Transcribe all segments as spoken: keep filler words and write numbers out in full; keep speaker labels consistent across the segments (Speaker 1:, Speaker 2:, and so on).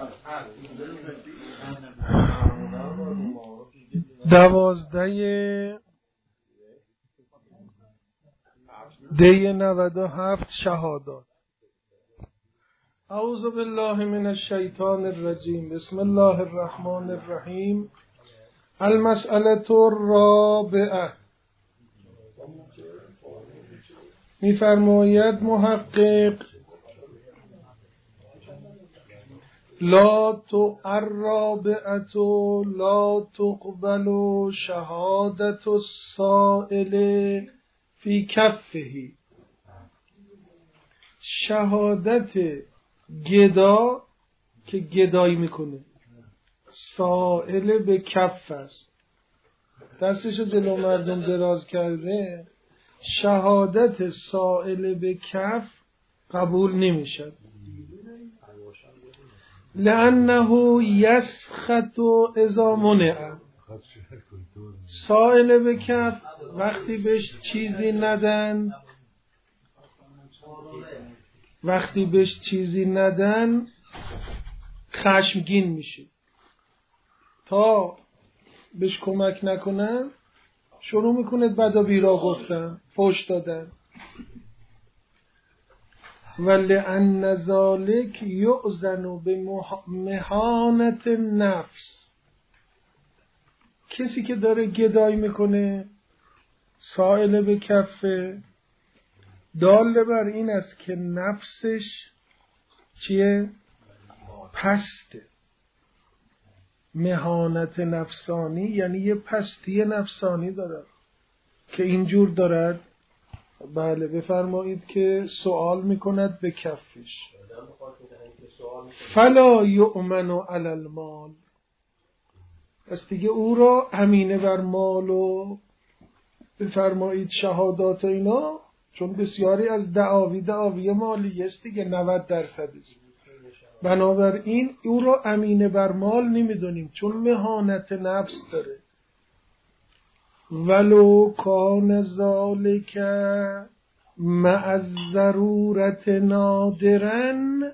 Speaker 1: دوازده دی نود و هفت شهادات. اعوذ بالله من الشیطان الرجیم. بسم الله الرحمن الرحیم. المسئله الرابعه. می‌فرماید محقق لا تو الرابعه لا تقبل شهادت السائل فی کفه. شهادت گدا که گدایی میکنه، سائل به کف است، دستشو جلو مردم دراز کرده، شهادت سائل به کف قبول نمیشد. لأنه یسخط اذا منع. سائل به کف وقتی بهش چیزی ندن وقتی بهش چیزی ندن خشمگین میشه. تا بهش کمک نکنن شروع میکنه بد و بیرا گفتن، فحش دادن. ولأن ذلک یؤذن بمهانة النفس. کسی که داره گدایی میکنه، سائل به کفه، دال بر این است که نفسش چیه؟ پسته. مهانت نفسانی یعنی یه پستی نفسانی دارد که اینجور دارد. بله بفرمایید که سوال میکند به کفش. فلا یؤمن علی المال. پس دیگه او را امینه بر مال و بفرمایید شهادات اینا، چون بسیاری از دعاوی دعاوی مالی است دیگه، نود درصدش. بنابراین او را امینه بر مال نمیدونیم چون مهانت نفس داره. ولو کان ذالک مع الضرورت نادرن.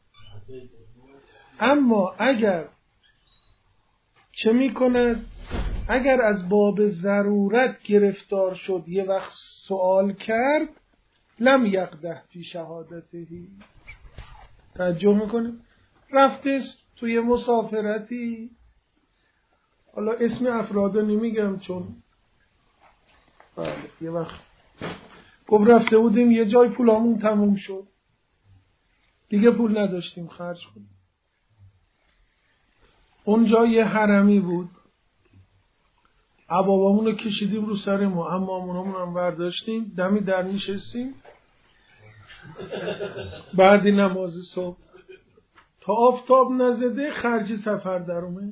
Speaker 1: اما اگر چه میکند؟ اگر از باب ضرورت گرفتار شد یه وقت سوال کرد، لم یقدح فی شهادتهی. توجه میکنه رفتش توی مسافرتی، حالا اسم افراد نمیگم چون بله یه وقت گفت رفته بودیم یه جای پولامون تموم شد دیگه پول نداشتیم خرج کنیم. اونجا یه حرمی بود، عبابامون رو کشیدیم رو سر ما، اما امونامون هم برداشتیم، دمی در نشستیم بعد نماز صبح تا آفتاب نزده خرج سفر در اومد.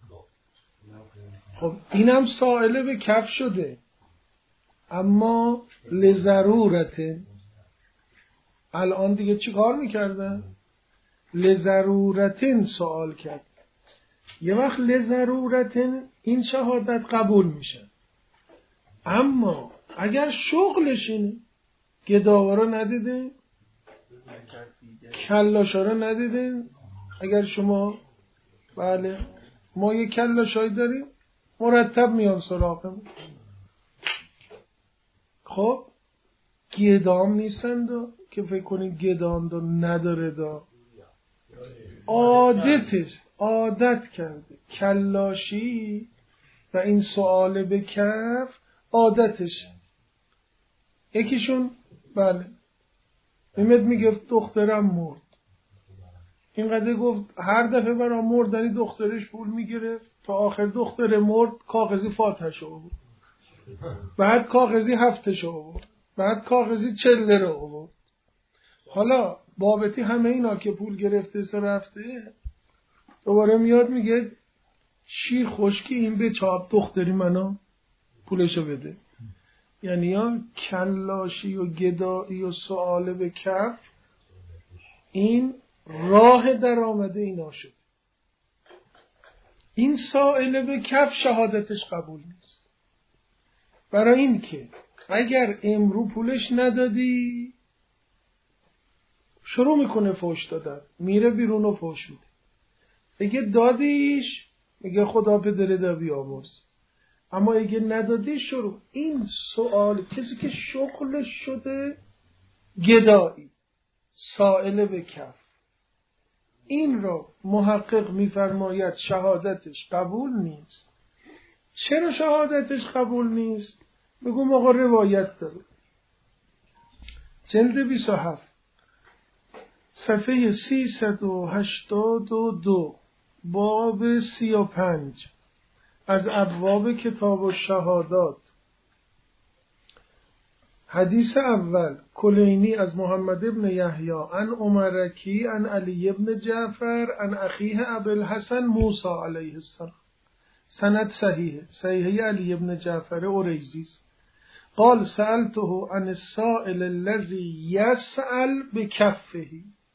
Speaker 1: خب اینم سائله به کف شده، اما لضرورت. الان دیگه چی کار میکردن؟ لضرورتن سوال کرد. یه وقت لضرورتن این شهادت قبول میشه. اما اگر شغلش اینه، گداوارا ندیدین؟ کلاشارا ندیدین؟ اگر شما بله ما یه کلاشایی داریم مرتب میان سراغم، خب گدام نیستن دا که فکر کنید گدام دا نداره دا، عادتش عادت کرده کلاشی و این سؤال به کف عادتش. یکیشون بله امید میگفت دخترم مرد، اینقدر گفت هر دفعه برای مردنی دخترش پول میگرفت تا آخر دختر مرد کاغذی فاتحه رو بود، بعد کاغذی هفتش رو بود، بعد کاغذی چله رو بود. حالا بابتی همه اینا که پول گرفته سه رفته دوباره میاد میگه شیر خشکی این به چاپ دختری منو پولشو بده. یعنی یا کلاشی و گدایی و سؤال به کف این راه در آمده اینا شد. این سائل به کف شهادتش قبول نیست، برای این که اگر امرو پولش ندادی شروع میکنه فحش دادن، میره بیرون و فحش میده. اگه دادیش میگه خدا پدر دا بیامرز، اما اگه ندادی شروع. این سوال کسی که شغلش شده گدایی، سائل به کف، این را محقق میفرماید شهادتش قبول نیست. چرا شهادتش قبول نیست؟ بگو آقا روایت داره. جلد بیست و هفت صفحه سیصد و هشتاد و دو باب سی و پنج از ابواب کتاب الشهادات. حدیث اول کلینی از محمد ابن یحیی عن عمرکی عن علی ابن جعفر عن اخیه ابوالحسن موسی علیه السلام. سند صحیحه، صحیحه علی ابن جعفر اوریزی. قال سألته عن السائل الذي يسأل بكفه،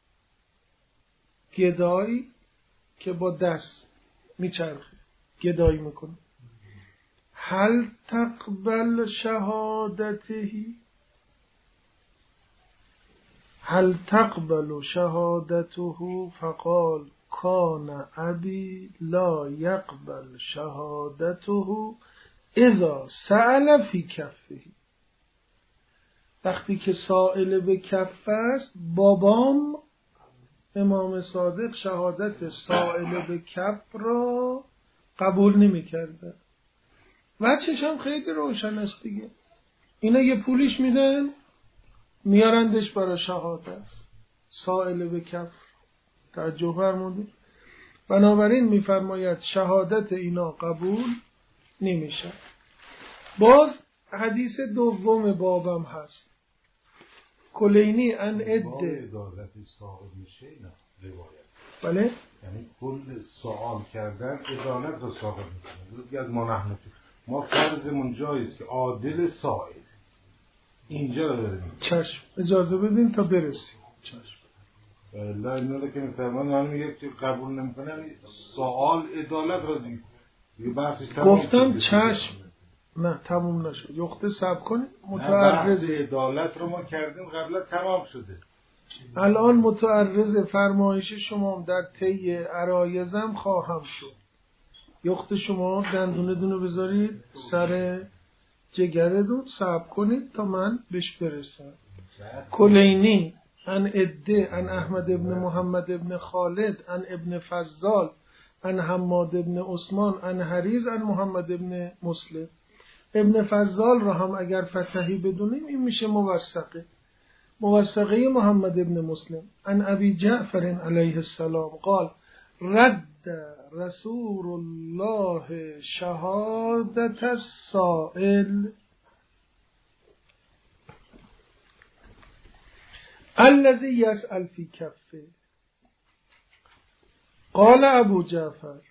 Speaker 1: گدایی که با دست میچرخه گدایی میکنه. هل تقبل شهادته، هل تقبل شهادته؟ فقال کان ابی لا یقبل شهادته اذا سأل فی کفه. وقتی که سائل به کف است، بابام امام صادق شهادت سائل به کف را قبول نمی کرده. وچهش هم خیلی روشن است دیگه. اینا یه پولیش میدن میارندش برای شهادت سائل به کف. توجه فرمودید؟ بنابراین میفرماید شهادت اینا قبول نمیشه. باز حدیث دوم بابم هست. کلینی ان عده
Speaker 2: ادالت سائل میشه اینا روایت.
Speaker 1: بله؟
Speaker 2: یعنی کل سوال کردن ادالت رو سائل میکنه. دیگه از ما نحن ما فرضمون جاییست که عادل سائل اینجا رو داریم.
Speaker 1: چشم اجازه بدین تا برسیم. چشم
Speaker 2: لا اینا که میفرمان من میگه که قبول نمیکنه سوال عدالت رو دیگه دیگه بحثش تمام.
Speaker 1: گفتم چشم نه تموم نشد. یخته سب کنید. متعرض
Speaker 2: عدالت رو ما کردیم قبلا تمام شده.
Speaker 1: الان متعرض فرمایش شما در طی عرایزم خواهم شد. یخت شما دندونه دونه بذارید سر جگردون سب کنید تا من بهش برسم. کلینی ان عده ان احمد ابن محمد ابن خالد ان ابن فضال ان حماد ابن عثمان ان حریز ان محمد ابن مسلم. ابن فضال را هم اگر فتحی بدونیم این میشه موثقه. موثقه محمد ابن مسلم ان ابی جعفر علیه السلام قال رد رسول الله شهادت السائل الذي يسأل في كفه. قال ابو جعفر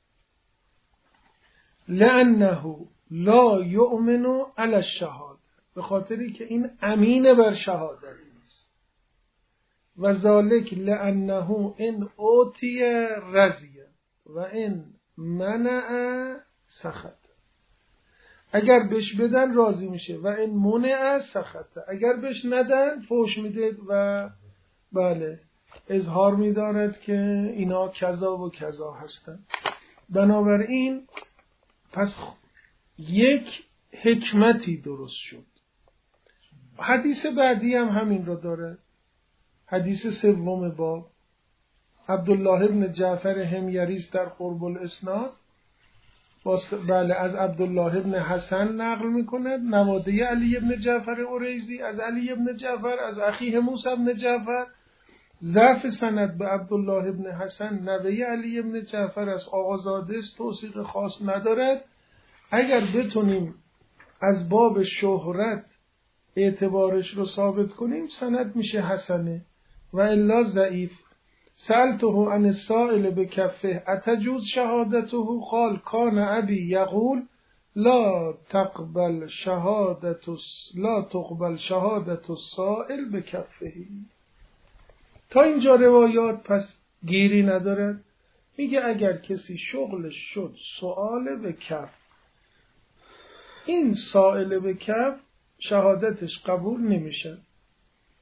Speaker 1: لأنه لا يؤمن على الشهادة، به خاطری که این امین بر شهادت نیست. و ذالک لأنه ان اوتی رضی و ان منع سخط. اگر بهش بدن راضی میشه و این منع سخط، اگر بهش ندن فوش میده و بله اظهار میدارد که اینا کذا و کذا هستن. بنابراین پس یک حکمتی درست شد. حدیث بعدی هم همین رو داره. حدیث سوم باب عبدالله ابن جعفر حمیری در قرب الاسناد بله از عبدالله ابن حسن نقل میکند، نواده علی ابن جعفر اوریزی از علی ابن جعفر از اخیه موسی ابن جعفر. ضعف سند به عبدالله ابن حسن نوه علی ابن جعفر از آقازاده است، توثیق خاص ندارد. اگر بتونیم از باب شهرت اعتبارش رو ثابت کنیم سند میشه حسنه و الا ضعیف. سألته عن السائل بكفه اتجوز شهادته قال كان ابي يقول لا تقبل شهادت لا تقبل شهادت السائل بكفه. تا اینجا روایات پس گیری ندارد. میگه اگر کسی شغلش شد سؤال به کف، این سائل به کف شهادتش قبول نمیشه.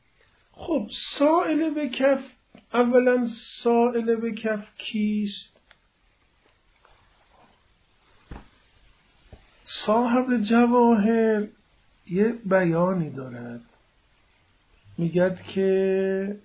Speaker 1: خب سائل به کف، اولا سائل به کف کیست؟ صاحب جواهر یه بیانی دارد، میگد که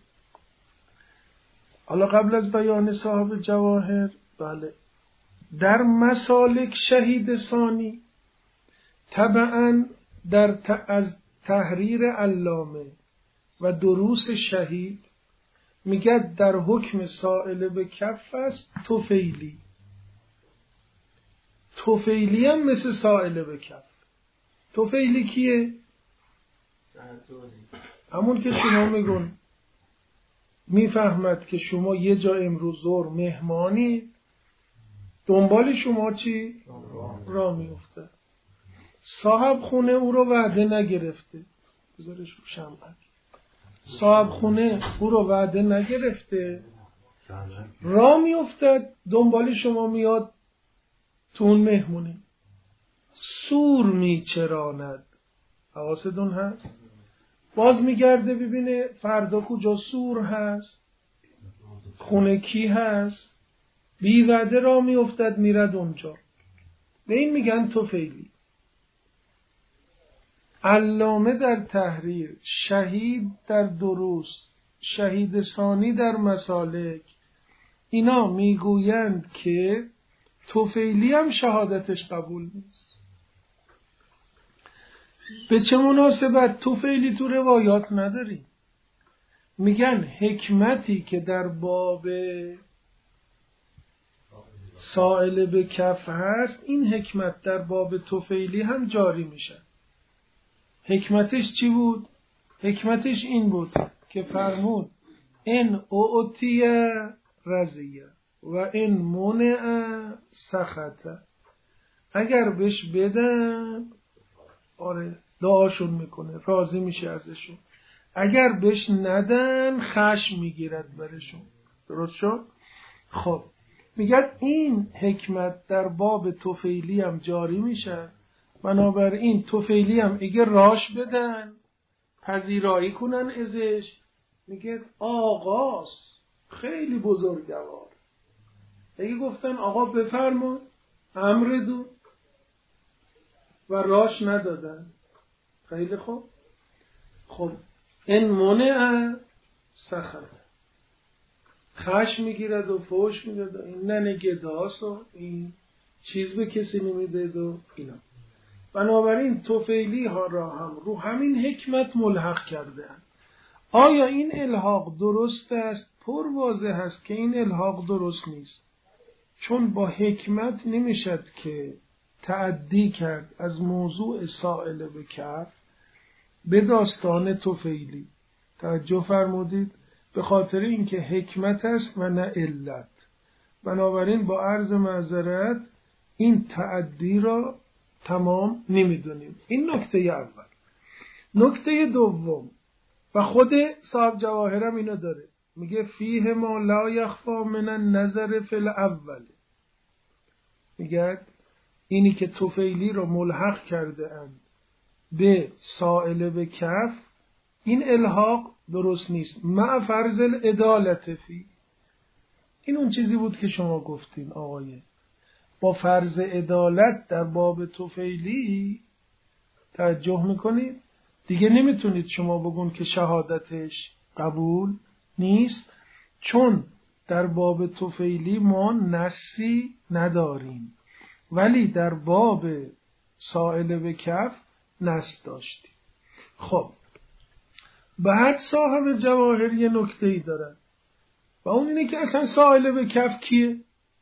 Speaker 1: حالا قبل از بیان صاحب جواهر، بله، در مسالک شهید ثانی طبعا در ت... از تحریر علامه و دروس شهید میگد در حکم سائل به کف است طفیلی. طفیلی هم مثل سائل به کف. طفیلی کیه؟ همون که شما میگون میفهمد که شما یه جا امروز ظهر مهمانی، دنبال شما چی؟ را میفته. صاحب خونه او رو وعده نگرفته، بذارش رو شمعک. صاحب خونه او رو وعده نگرفته، را میافتد دنبال شما میاد تو اون مهمونی، سور میچراند. حواستون هست؟ باز میگرده ببینه فردا کجا سور هست، خونه کی هست، بی وعده را میافتد میرد اونجا. به این میگن طفیلی. علامه در تحریر، شهید در دروس، شهید ثانی در مسالک، اینا میگویند که طفیلی هم شهادتش قبول نیست. به چه مناسبت؟ طفیلی تو روایات نداریم. میگن حکمتی که در باب سائل به کف هست، این حکمت در باب طفیلی هم جاری میشه. حکمتش چی بود؟ حکمتش این بود که فرمود ان اعطی رضیه و ان منع سخطه. اگر بهش بدن، آره دعاشون میکنه، راضی میشه ازشون. اگر بهش ندن خشم میگیرد برشون. درست شد؟ خب میگه این حکمت در باب طفیلی هم جاری میشه. بنابراین طفیلی هم اگه راش بدن، پذیرایی کنن ازش، میگه آقاست، خیلی بزرگوار. اگه گفتن آقا بفرما، امر دو، و راش ندادن، خیلی خوب. خب این منع سخت، خشم میگیرد و فوش میداد و این ننگداست و این چیز به کسی نمیداد و اینا. بنابراین طفیلی ها را هم رو همین حکمت ملحق کرده‌اند. آیا این الحاق درست است؟ پر واضح است که این الحاق درست نیست، چون با حکمت نمیشد که تعدی کرد از موضوع سائل به کف به داستان طفیلی. توجه فرمودید؟ به خاطر اینکه حکمت است و نه علت. بنابراین با عرض معذرت این تعدی را تمام نمیدونیم. این نکته اول. نکته دوم، و خود صاحب جواهرم اینو داره، میگه فیه ما لا یخفا من النظر فی الاول. میگه اینی که طفیلی رو ملحق کرده اند به سائل به کف، این الحاق درست نیست. مع فرض العدالت فی. این اون چیزی بود که شما گفتین آقای، با فرض عدالت در باب طفیلی توجه میکنید، دیگه نمیتونید شما بگون که شهادتش قبول نیست، چون در باب طفیلی ما نصی نداریم، ولی در باب سائل به کف نص داشتیم. خب بعد صاحب جواهر یه نکته ای دارن و اون اینه که اصلا سائل به کف کیه؟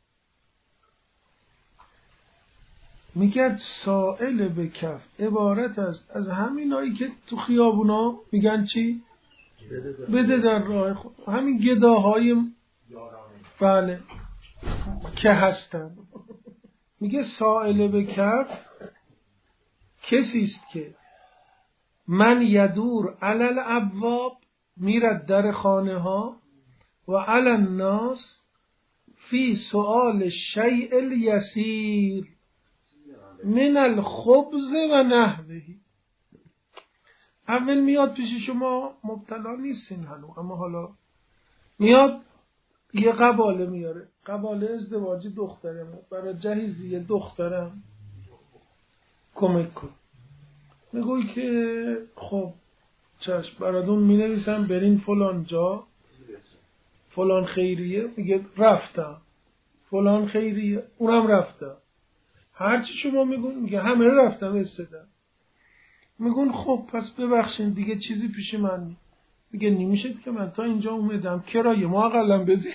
Speaker 1: میگه سائل به کف عبارت است از همینایی که تو خیابونا میگن چی؟ بده در راه خود، همین گداهای بله که هستن. میگه سائل به کف کسی است که من یدور علل ابواب، میرد در خانه ها، و علی الناس فی سؤال شیء الیسیر من الخبز و نحوهی. اول میاد پیش شما، مبتلا نیستین هنو، اما حالا میاد یه قباله میاره، قباله ازدواجی دخترم برای جهیزی دخترم، کمک کن. میگوی که خب چشم براتون می نویسم برین فلان جا فلان خیریه، میگه رفتم. فلان خیریه اونم رفتم. هرچی شما میگون میگه همه رفتم استدم. میگون خب پس ببخشین دیگه چیزی پیش من نی. میگه نمیشه که من تا اینجا اومدم کرایه ما اقلم بدی.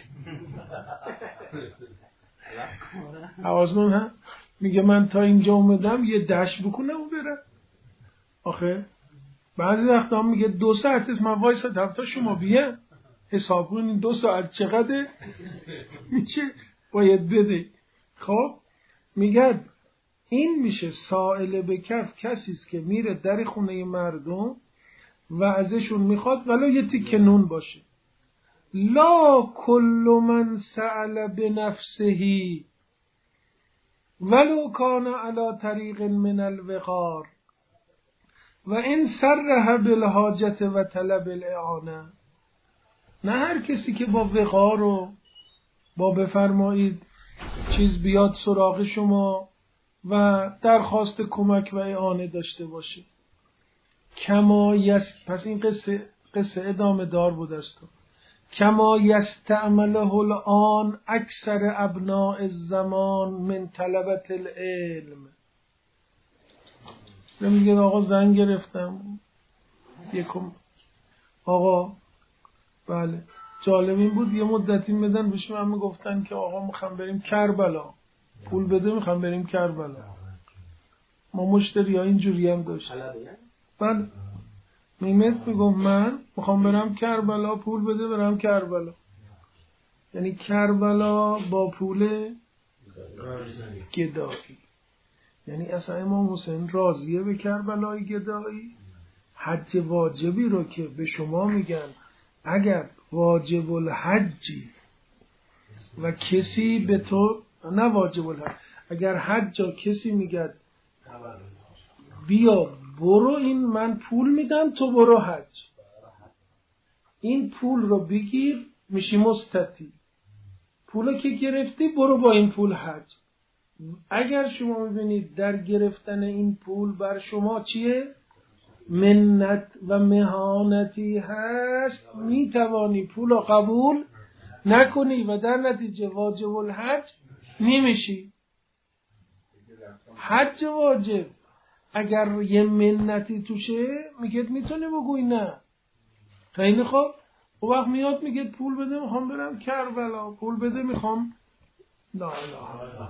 Speaker 1: آوازمون هم میگه من تا اینجا اومدم یه دش بکنم و برم. آخه بعضی وقتا هم میگه دو ساعت است من وایسادم تا شما بیه حساب کنین دو ساعت چقدر میشه باید بده. خب میگه این میشه سائل به کف، کسی است که میره در خونه مردم و ازشون میخواد ولو یه تیکه نون باشه. لا کل من سأل بنفسه ولو کان علی طریق من الوقار و این سرح بالحاجت و طلب الاعانه. نه هر کسی که با وقار و با بفرمایید چیز بیاد سراغ شما و درخواست کمک و اعانه داشته باشه. کما یس پس این قصه قصه ادامه دار بود است. کما یستعمله الان اکثر ابناء الزمان من طلبت العلم. میگه آقا زنگ گرفتم یکم آقا بله جالب این بود یه مدتی میدن بهش من میگفتن که آقا میخوام بریم کربلا پول بده میخوام بریم کربلا. ما مشتری ها اینجوری هم داشت. بله میمت میگم من میخوام برم کربلا پول بده برم کربلا. یعنی کربلا با پول گدایی. یعنی اصلا امام حسین راضیه به کربلای گدایی. حج واجبی رو که به شما میگن اگر واجب الحجی و کسی به تو نه واجب الحج، اگر حج کسی میگه بیا برو این من پول میدم تو برو حج، این پول رو بگیر میشی مستطیع، پول که گرفتی برو با این پول حج. اگر شما میبینید در گرفتن این پول بر شما چیه؟ منت و مهانتی هست، میتوانی پول رو قبول نکنی و در نتیجه واجب الحج نمیشی. حج واجب اگر یه منتی توشه میگه میتونی بگوی نه. خیلی خوب و وقت میاد میگه پول بده میخوام برم کربلا، پول بده میخوام لا لا.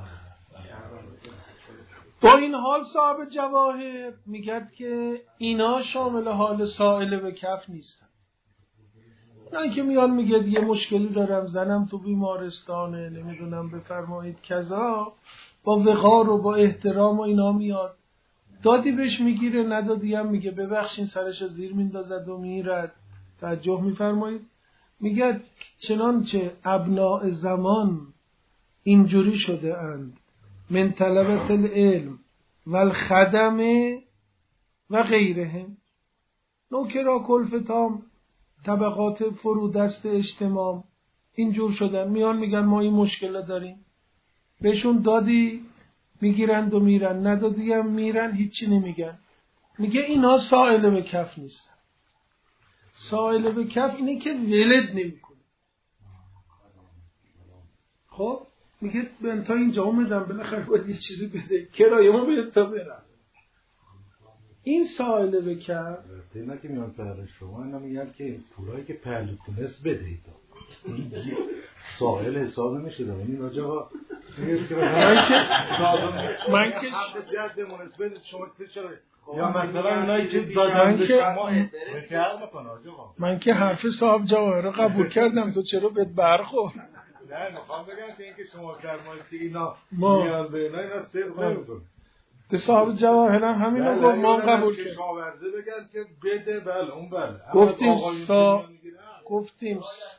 Speaker 1: با این حال صاحب جواهر میگه که اینا شامل حال سائل به کف نیستن. نه که میان میگه یه مشکلی دارم زنم تو بیمارستانه نمیدونم بفرمایید کذا، با وقار و با احترام و اینا میاد دادی بهش میگیره ندادی هم میگه ببخشین سرش زیر میندازد و میرد. توجه میفرمایید میگه چنانچه ابناء زمان اینجوری شده اند من طلبت العلم و الخدم و غیرهم، نوکرا کلفتام طبقات فرودست اجتماع اینجور شدن میان میگن ما این مشکل داریم، بهشون دادی میگیرند و میرن ندادی هم میرن هیچی نمیگن. میگه اینا سائل به کف نیستن. سائل به کف اینه که ولد نمیکنه. خب میگه من تا اینجا اومدم بالاخره باید یه چیزی بده کرایه ما بده تا برم. این سائل به کف
Speaker 2: اینا که میان پهل شما اینا میگن که پولایی که پهل تونست بده ایتا سائل حساب نمیشه دارم این راجعا من که من که جد مناسبت شما چرا یا مثلا اونایی که دادن به شما بکر میکنه آقا من
Speaker 1: که حرف صاحب جواهر قبول کردم تو چرا بهت برخورد؟
Speaker 2: نه میخوام بگم که اینکه شما فرمایید اینا میان به اینا اینا صرف نمیکنه.
Speaker 1: به صاحب جواهر هم همین رو گفت ما قبول کردیم.
Speaker 2: شاورزه بگن که بده بله اون بله.
Speaker 1: گفتیم سا گفتیم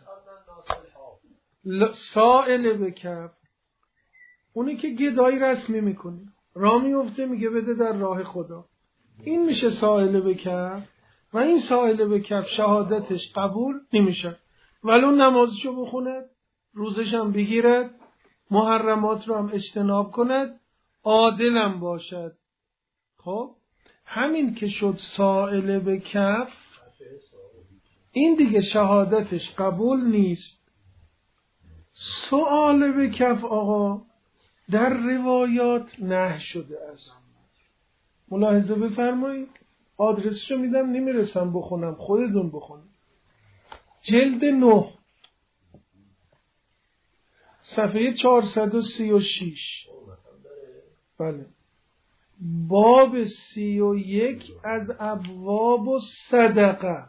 Speaker 1: سائل به کف اونی که گدایی رسمی میکنه راه میفته میگه بده در راه خدا، این میشه سائل به کف. و این سائل به کف شهادتش قبول نمیشه ولو نمازشو بخوند روزش هم بگیرد محرمات رو هم اجتناب کند عادلم باشد. خب همین که شد سائل به کف، این دیگه شهادتش قبول نیست. سؤال به کف آقا در روایات نه شده است. ملاحظه بفرمایید. آدرسشو میدم، نمیرسم بخونم، خودتون بخونید. جلد نه صفحه چهارصد و سی و شش. بله. باب سی و یک از ابواب و صدقه.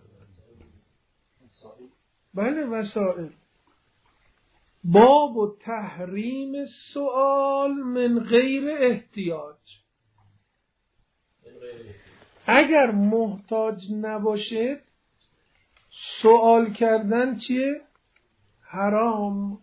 Speaker 1: بله وسائل. باب و تحریم سؤال من غیر احتیاج. اگر محتاج نباشد سؤال کردن چیه؟ حرام.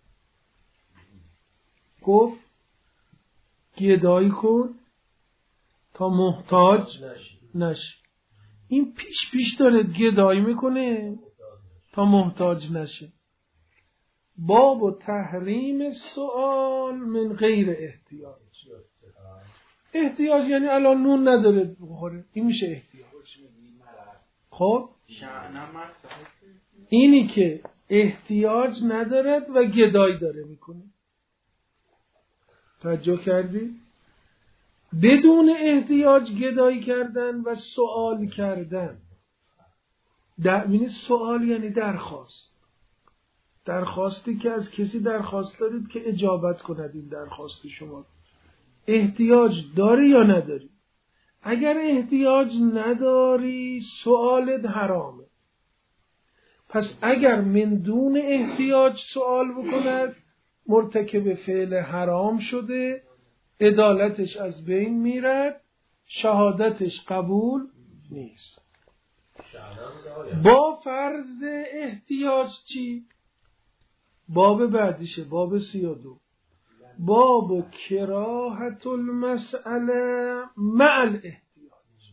Speaker 1: گفت گدایی کن تا محتاج نشه. این پیش پیش داره گدایی میکنه تا محتاج نشه. باب و تحریم سؤال من غیر احتیاج. احتیاج یعنی الان نون نداره بخوره، این میشه احتیاج. خب اینی که احتیاج ندارد و گدایی داره میکنه. توجه کردی؟ بدون احتیاج گدایی کردن و سؤال کردن. در یعنی سؤال یعنی درخواست. درخواستی که از کسی درخواست دارید که اجابت کند این درخواست شما. احتیاج داری یا نداری؟ اگر احتیاج نداری سؤالت حرامه. پس اگر من دون احتیاج سؤال بکند مرتکب فعل حرام شده، عدالتش از بین میرد، شهادتش قبول نیست. با فرض احتیاج چی؟ باب بعدیشه، باب سی و دو. باب کراهت المسئله مع الاحتیاج.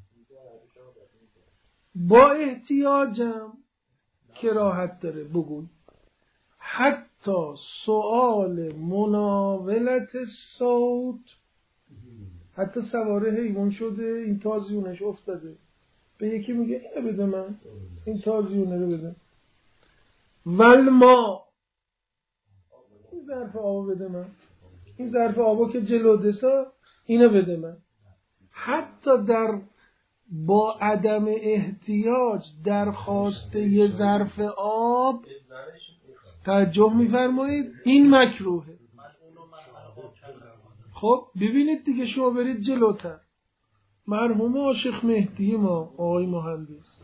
Speaker 1: با احتیاجم کراهت داره بگوی. حتی سؤال مناولت صوت، حتی سواره حیوان شده این تازیونش افتاده، به یکی میگه اینو بده من، این تازیونه رو بده. والما، این ظرف آبو بده من، این ظرف آبو که جلو دستا اینو بده من. حتی در با عدم احتیاج درخواست یه ظرف آب، توجه میفرمایید، این مکروهه. خب ببینید دیگه، شما برید جلوتر. مرحوم عاشق مهدی ما آقای مهندس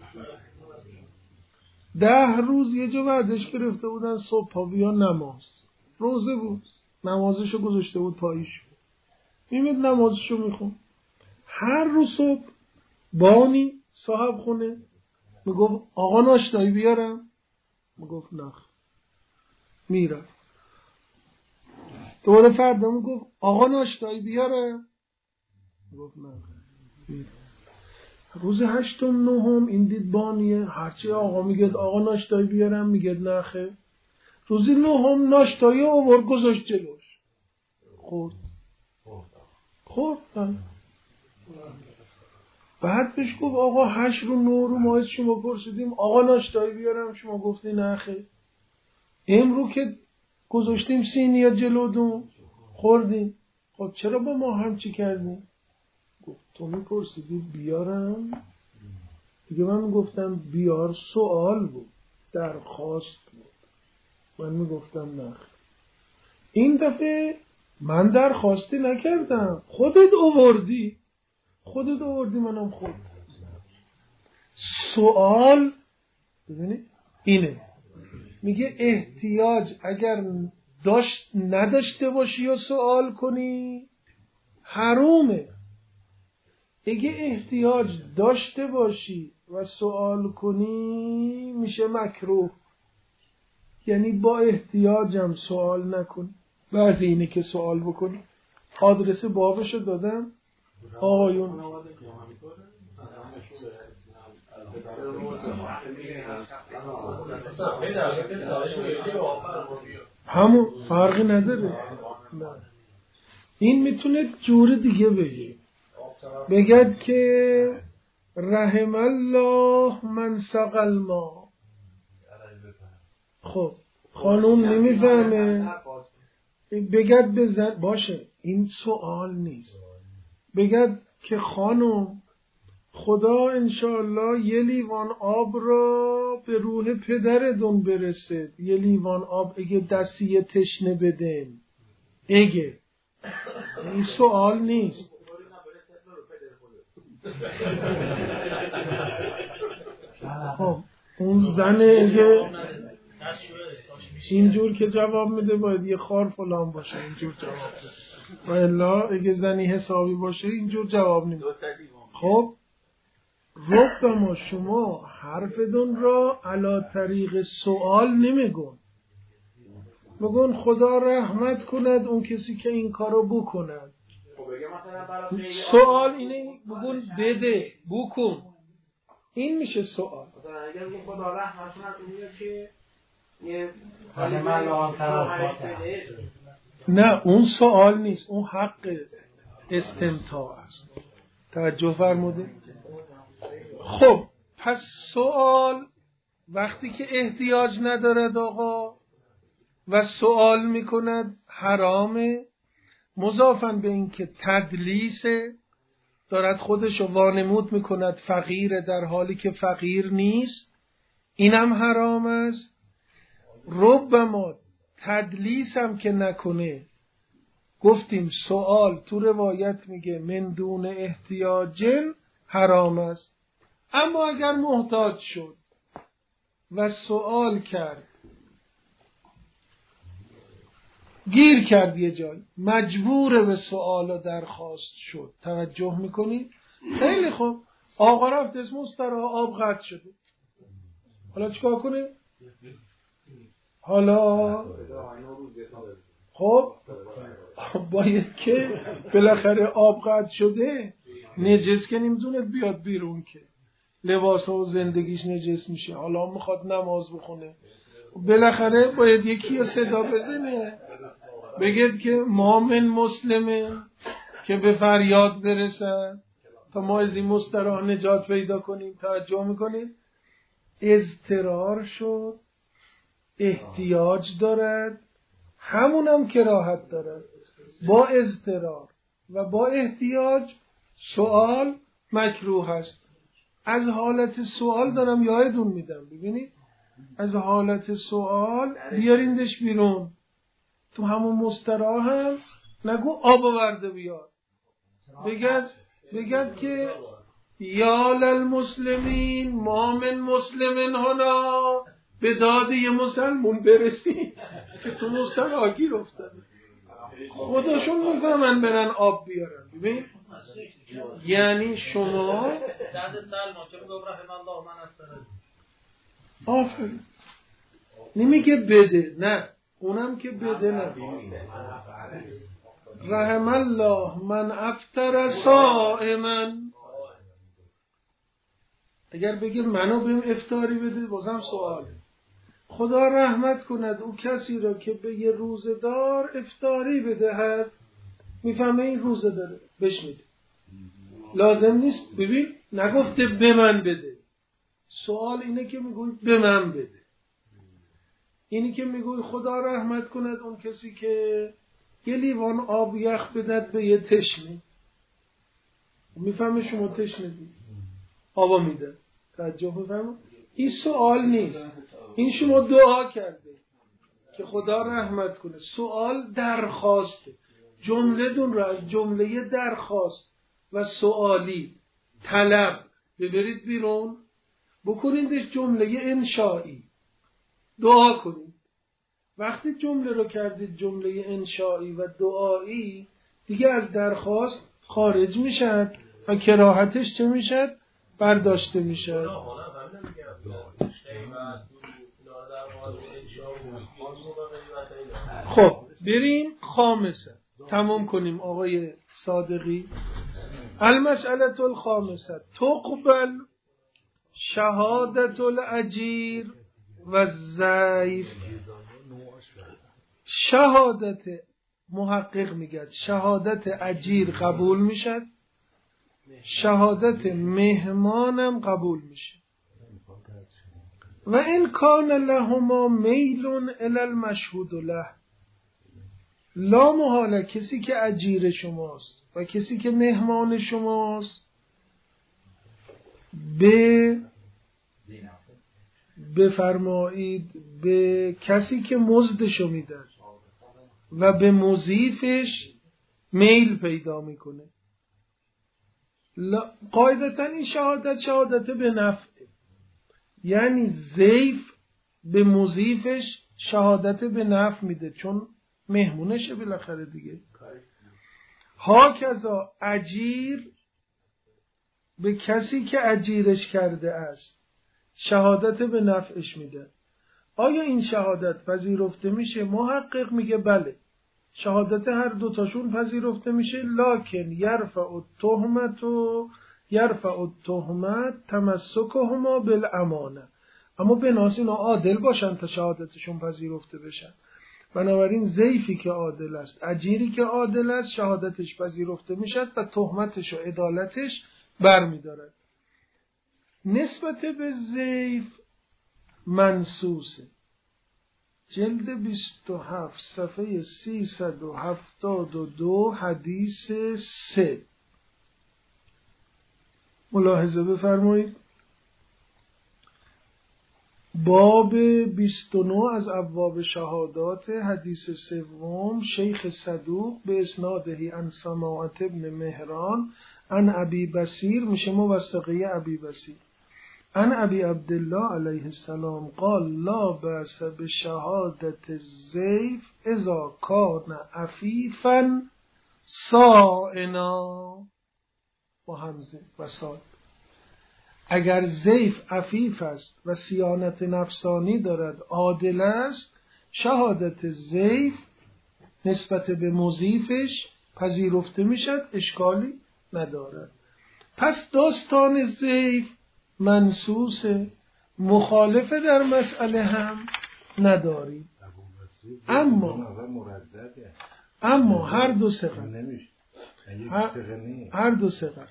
Speaker 1: ده روز یه جا وردش گرفته بودن صبح ها بیا نماز، روزه بود، نمازشو گذاشته بود پاییش، میمید نمازشو میخون. هر روز صبح بانی صاحب خونه میگفت آقا ناشتایی بیارم، میگفت نخ، میرم. دوباره فردا میگفت آقا ناشتایی بیارم، میگفت نخ، میرم. روز هشتم نهم این دید بانیه، هرچی آقا میگه آقا ناشتایی بیارم میگه نخه. روزی نهم ناشتایی آورد گذاشت جلوش، خورد خورد بعد بهش گفت آقا هشت رو نه رو ما از شما پرسیدیم آقا ناشتایی بیارم، شما گفتی نخه. امرو که گذاشتیم سینیا جلو دون خوردیم، خب چرا با ما همچی کردیم؟ گفت تو میپرسیدی بیارم دیگه، من میگفتم بیار، سوال بود، درخواست بود، من میگفتم نخ. این دفعه من درخواستی نکردم، خودت آوردی، خودت آوردی منم خود. سوال ببینید اینه، میگه احتیاج اگر داشت نداشته باشی و سوال کنی حرومه. اگه احتیاج داشته باشی و سوال کنی میشه مکروه، یعنی با احتیاجم سوال نکن، بعضی اینه که سوال بکنی. آدرس بابشو دادم آقایون. همون فرقی نداره. این میتونه جور دیگه بگه. بگد که رحم الله من سقى الماء. خب خانوم نمیفهمه، بگد بزن باشه، این سوال نیست. بگد که خانوم خدا انشاءالله یه لیوان آب را به روح پدرتون برسد، یه لیوان آب اگه دستی تشنه بدین. اگه این سوال نیست. خب اون زن اگه اینجور که جواب میده باید یه خار فلان باشه اینجور جواب بده، و الا اگه زنی حسابی باشه اینجور جواب نمیده. خب ربما شما حرفتون را علا طریق سوال نمیگون، بگون خدا رحمت کند اون کسی که این کارو بکند. سوال اینه بگون بده بکن، این میشه سوال.
Speaker 3: اگر خدا رحمت کند اونیه که
Speaker 1: نه اون سوال نیست، اون حق استمتاع است. توجه فرموده؟ خب پس سوال وقتی که احتیاج ندارد آقا و سوال میکند حرامه، مضافاً به این که تدلیسه، دارد خودشو وانمود میکند فقیره در حالی که فقیر نیست، اینم حرام است. ربما تدلیس هم که نکنه، گفتیم سوال تو روایت میگه من دون احتیاجن حرام است. اما اگر محتاج شد و سوال کرد، گیر کرد یه جای، مجبور به سوال و درخواست شد، توجه میکنید؟ خیلی خوب، آقا رفت اسم مسترا آب قطع شده، حالا چیکار کنه؟ حالا خب باید که بالاخره آب قطع شده، نجس که نمیتونه بیاد بیرون که لباس و زندگیش نجس میشه، حالا میخواد نماز بخونه، بالاخره باید یکی صدا بزنه بگید که ما من مسلمه که به فریاد برسن تا ما از این مستراح نجات پیدا کنیم. توجه میکنید؟ اضطرار شد، احتیاج دارد، همونم کراهت دارد. با اضطرار و با احتیاج سوال مکروه است. از حالت سوال دارم یادتون میدم، ببینید از حالت سوال بیاریندش بیرون، تو همون مستراح هم نگو آب ورده بیار، بگد بگد که یا للمسلمین ما من مسلمین هنا، به داد یه مسلمون برسی که تو مستراح گیر افتاده، خودشون میفهمن برن آب بیارن. ببین یعنی شما آفرین نمیگه بده، نه اونم که بده نه. رحم الله من افطر صائما، اگر بگه منو بهم افطاری بده بازم سواله. خدا رحمت کند او کسی را که به یه روزه دار افطاری بدهد، میفهمه این روزه داره بهش میده، لازم نیست. ببین نگفته به من بده، سوال اینه که میگوی به من بده، اینی که میگوی خدا رحمت کند اون کسی که یه لیوان آب یخ بدهد به یه تشنه، میفهمه شما تشنه دید آبا میده، توجه میفهمه؟ این سوال نیست، این شما دعا کرده که خدا رحمت کنه. سوال درخواسته، جمله دون را از جمله درخواست و سوالی طلب ببرید بیرون، بکنیدش جمله انشایی، دعا کنید. وقتی جمله رو کردید جمله انشایی و دعایی، دیگه از درخواست خارج میشد و کراهتش چه میشد؟ برداشته میشد. خب بریم خامسه، تمام کنیم آقای صادقی. المسئله الخامسه تقبل شهادت الاجیر و الضیف. شهادت محقق میگه شهادت اجیر قبول میشد شهادت مهمانم قبول میشه. و این کان لهما میل الی المشهود له، لا محاله کسی که اجیر شماست و کسی که مهمان شماست به بفرمایید به کسی که مزدشو میده و به مضیفش میل پیدا میکنه. قاعدتا این شهادت شهادت به نفع، یعنی ضیف به مضیفش شهادت به نفع میده چون مهمونشه بالاخره دیگه. هاکذا اجیر به کسی که اجیرش کرده است شهادت به نفعش میده. آیا این شهادت پذیرفته میشه؟ محقق میگه بله، شهادت هر دوتاشون پذیرفته میشه، لکن یرفع التهمت و یرفع التهمت تمسکهما بالامانه، اما بناس اینا عادل باشن تا شهادتشون پذیرفته بشن. بنابراین ضیفی که عادل است، اجیری که عادل است، شهادتش پذیرفته میشد و تهمتش و عدالتش برمیدارد. نسبت به ضیف منصوصه، جلد بیست و هفت صفحه سیصد و هفتاد و دو حدیث سه ملاحظه بفرمایید. باب بیست و نه از ابواب شهادات، حدیث سوم، شیخ صدوق به اسنادهی عن سماعة ابن مهران عن ابی بصیر، میشه موثقه ابی بصیر، عن ابی عبدالله علیه السلام قال لا بأس بشهادت الضیف اذا کان عفیفا صائنا با همزه و صاد. اگر ضیف عفیف است و صیانت نفسانی دارد، عادل است، شهادت ضیف نسبت به مضیفش پذیرفته میشد، اشکالی ندارد. پس داستان ضیف منصوص، مخالفه در مسئله هم نداریم. اما اما هر دو سقر هر دو سقر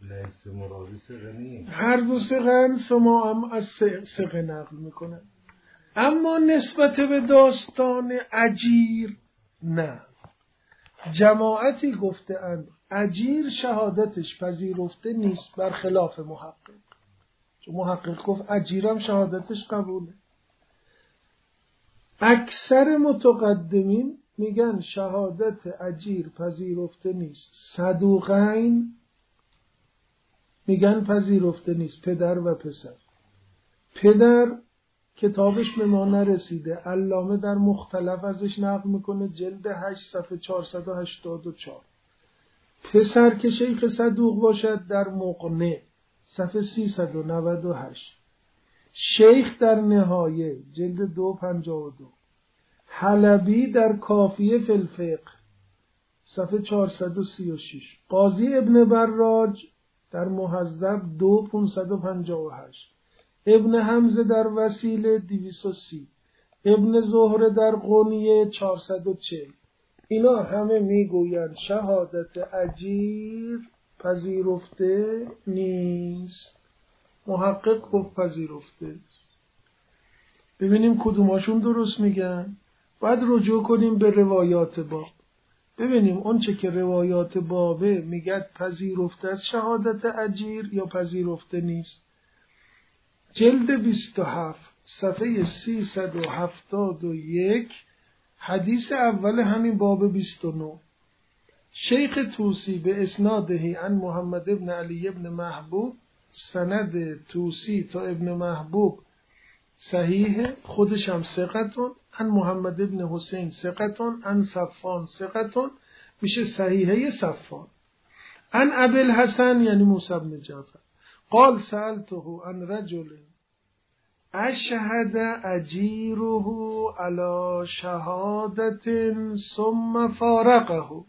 Speaker 1: هر دو سقر سما هم از سقه نقل میکنن، اما نسبت به داستان اجیر نه. جماعتی گفته اند اجیر شهادتش پذیرفته نیست، برخلاف محقق، چون محقق گفت اجیرم شهادتش قبوله. اکثر متقدمین میگن شهادت اجیر پذیرفته نیست. صدوقین میگن پذیرفته نیست، پدر و پسر. پدر کتابش به ما نرسیده، علامه در مختلف ازش نقل میکنه، جلد هشت صفحه چهارصد و هشتاد و چهار. پسر که شیخ صدوق باشد در مقنع صفحه سیصد و نود و هشت، شیخ در نهایه جلد دو پنجاه و دو، حلبی در کافیه فی الفقه صفحه چهارصد و سی و شش، قاضی ابن براج در مهذب دو پانصد و پنجاه و هشت، ابن حمزه در وسیله دویست و سی، ابن زهره در غنیه چهارصد و چهل. اینا همه میگویند شهادت اجیر پذیرفته نیست. محقق گفت پذیرفته. ببینیم کدوماشون درست میگن. بعد رجوع کنیم به روایات باب، ببینیم اون چه که روایات بابه میگه پذیرفته است شهادت اجیر یا پذیرفته نیست. جلد بیست و هفت صفحه سیصد و هفتاد و یک حدیث اول همین باب بیست و نه، شیخ طوسی به اسنادهی عن محمد ابن علی ابن محبوب، سند طوسی تا ابن محبوب صحیح، خودش هم ثقتون، عن محمد ابن حسین ثقتون، عن صفان ثقتون، میشه صحیحه صفان. عن ابی الحسن یعنی موسی بن جعفر قال سألته عن رجل اشهد اجیره علی شهادت ثم فارقه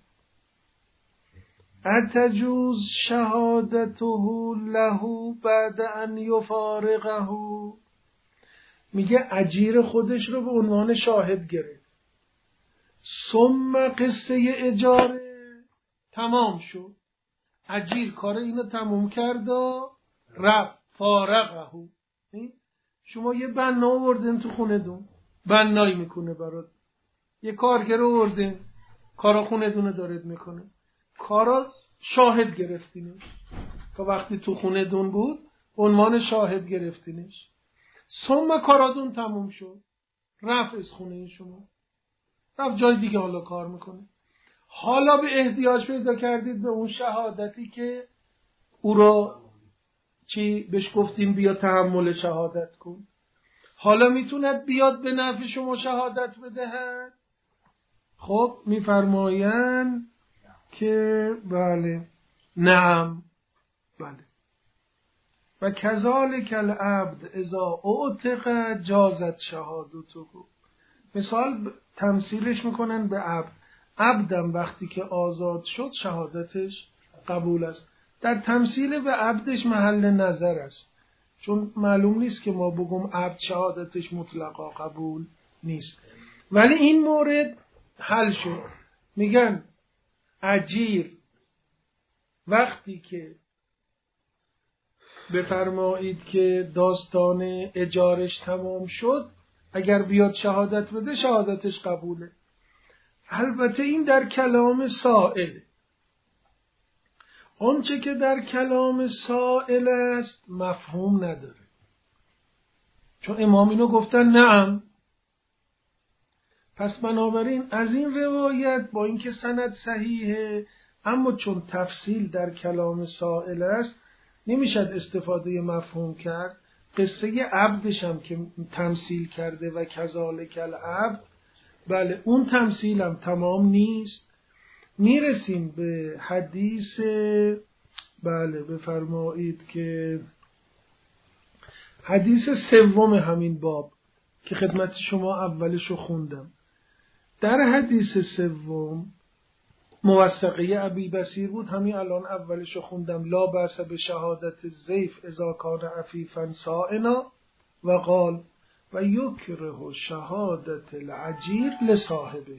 Speaker 1: اتجوز شهادته له بعد ان یفارقه. میگه اجیر خودش رو به عنوان شاهد گرفت، ثم قصه اجاره تمام شد، اجیر کار اینو تموم کرد و رفت فارغه. شما یه بنا آوردین تو خونه دون، بنایی میکنه برات. یه کارگر آوردین کارا خونه دونه دارد میکنه، کارا شاهد گرفتینش. تا وقتی تو خونه دون بود عنوان شاهد گرفتینش. ثم کارادون تموم شد، رفت از خونه شما، رفت جای دیگه حالا کار میکنه. حالا به احتیاج پیدا کردید به اون شهادتی که او را چی بهش گفتیم بیا تحمل شهادت کن. حالا میتوند بیاد به نفع شما شهادت بدهد. خب میفرمایند که بله نعم بله. و کذالک العبد اذا اعتق جازت شهادته. مثال تمثیلش میکنن به عبد. عبدم وقتی که آزاد شد شهادتش قبول است. در تمثیل به عبدش محل نظر است، چون معلوم نیست که ما بگم عبد شهادتش مطلقا قبول نیست. ولی این مورد حل شد. میگن اجیر وقتی که بفرمایید که داستان اجارش تمام شد اگر بیاد شهادت بده شهادتش قبوله. البته این در کلام سائل. آنچه که در کلام سائل است مفهوم نداره، چون امام اینو گفتن نعم. پس بنابراین از این روایت با اینکه سند صحیحه اما چون تفصیل در کلام سائل است نمیشد استفاده مفهوم کرد. قصه عبدش هم که تمثیل کرده و کذالک العبد، بله اون تمثیل هم تمام نیست. میرسیم به حدیث بله بفرمایید که حدیث سوم همین باب که خدمت شما اولشو خوندم. در حدیث سوم موثقه ابی بصیر بود، همین الان اولشو خوندم. لا بأس به شهادت الضیف اذا کان عفیفا صائنا و قال و یکره شهادت العجیر لصاحبه.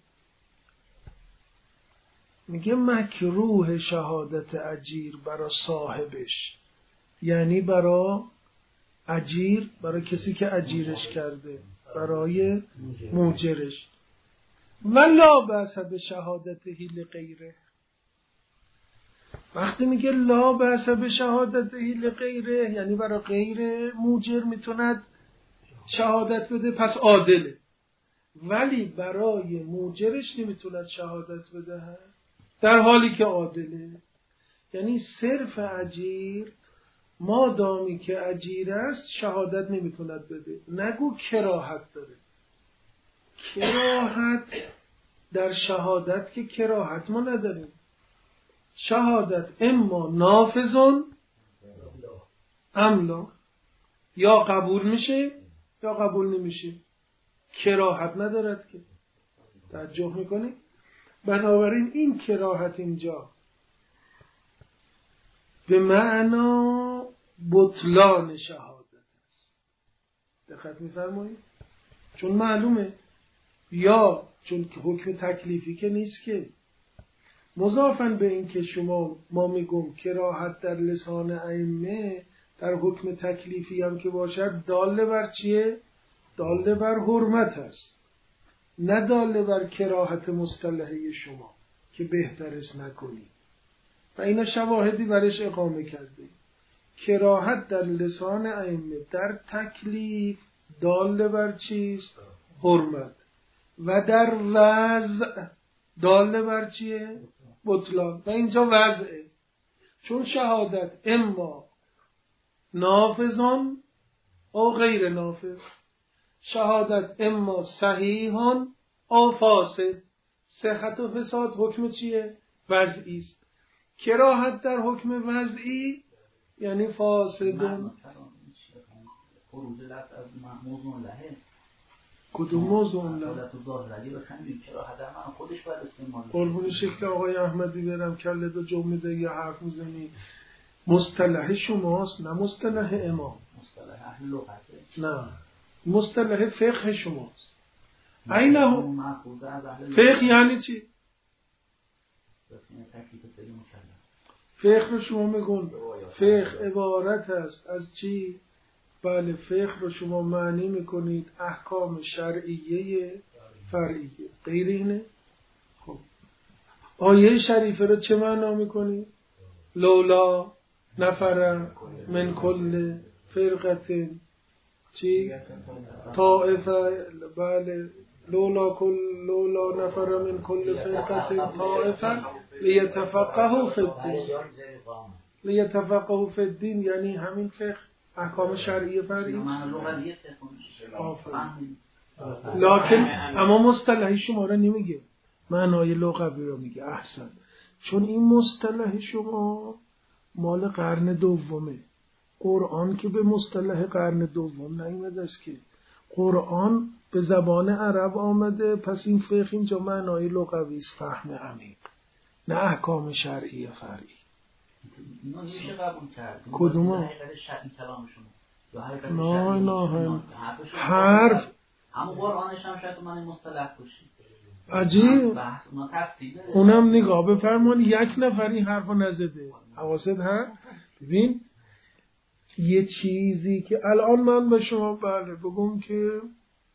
Speaker 1: میگه مکروه شهادت اجیر برای صاحبش، یعنی برای اجیر، برای کسی که اجیرش کرده، برای موجرش. ولا بأس به شهادته لغیره. وقتی میگه لا بأس به شهادته لغیره یعنی برای غیر موجر میتوند شهادت بده، پس عادله. ولی برای موجرش نمیتوند شهادت بده در حالی که عادله. یعنی صرف اجیر مادامی که اجیر است شهادت نمیتوند بده. نگو کراهت داره. کراهت در شهادت که کراهت ما نداریم. شهادت اما نافذون املا، یا قبول میشه یا قبول نمیشه، کراهت ندارد که. توجه میکنی؟ بنابراین این کراهت اینجا به معنا بطلان شهادت است. دقت میفرمایید؟ چون معلومه، یا چون حکم تکلیفی که نیست که. مضافاً به این که شما ما میگم کراهت در لسان ائمه در حکم تکلیفی هم که باشد داله بر چیه؟ داله بر حرمت است، نه داله بر کراهت مصطلحی شما که بهتر است نکنی. و اینا شواهدی برش اقامه کرده. کراهت در لسان ائمه در تکلیف داله بر چیست؟ حرمت. و در وضع داله بر چیه؟ بطلان. و اینجا وضعه، چون شهادت اما نافذان او غیر نافذ، شهادت اما صحیحان او فاسد. صحت و فساد حکم چیه؟ وضعی است. کراهت در حکم وضعی یعنی فاسدن.
Speaker 4: خروج لفظ از موضوع لحه
Speaker 1: کدوم موضوع لحه؟
Speaker 4: حالت ظاهری بخندیم کراهت در من خودش باید استعمال
Speaker 1: قربون شکل آقای احمدی برم کله دو جمعه یا حرف میزنی. مصطلح شماست نه مصطلح امام.
Speaker 4: مصطلح اهل لغته
Speaker 1: نه، مصطلح فقه شماست. اینه فقه یعنی چی؟ فقه رو شما میگون فقه عبارت است از چی؟ بله فقه رو شما معنی میکنید احکام شرعیه فرعیه، غیر اینه؟ خب آیه شریفه رو چه معنا میکنید؟ لولا نفر من کل فرقت چی؟ طائفه، بله لولا کل لولا نفر من کل فرقت طائفه لیتفقهوا فی الدین، لیتفقهوا فی الدین یعنی همین فقه احکام شرعی فرعی. لکن اما مصطلحی شما رو نمیگه، معنای لغوی رو میگه. احسن، چون این مصطلح شما مال قرن دومه، قرآن که به مصطلح قرن دوم نیامده است که، قرآن به زبان عرب آمده، پس این فقه اینجا معنای لغوی است، فهم عمیق، نه احکام شرعی فرعی.
Speaker 4: اینا میشه قبول کرد
Speaker 1: کدوم؟
Speaker 4: حقیقت شرعی کلامشون یا حقیقت
Speaker 1: نه نه
Speaker 4: حرف همون قرآنش هم شاید من مصطلح کشید.
Speaker 1: عجیب. اونم نگاه بفرمان یک نفر این حرفو نزده، حواست هست؟ ببین یه چیزی که الان من به شما بله بگم که